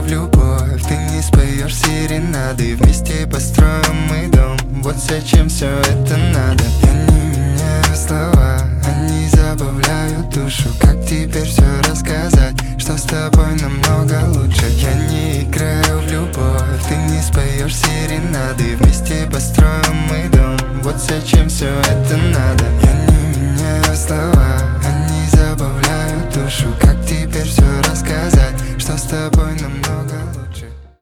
в любовь. Ты не споешь серенады, вместе построим мы дом. Вот зачем все это надо.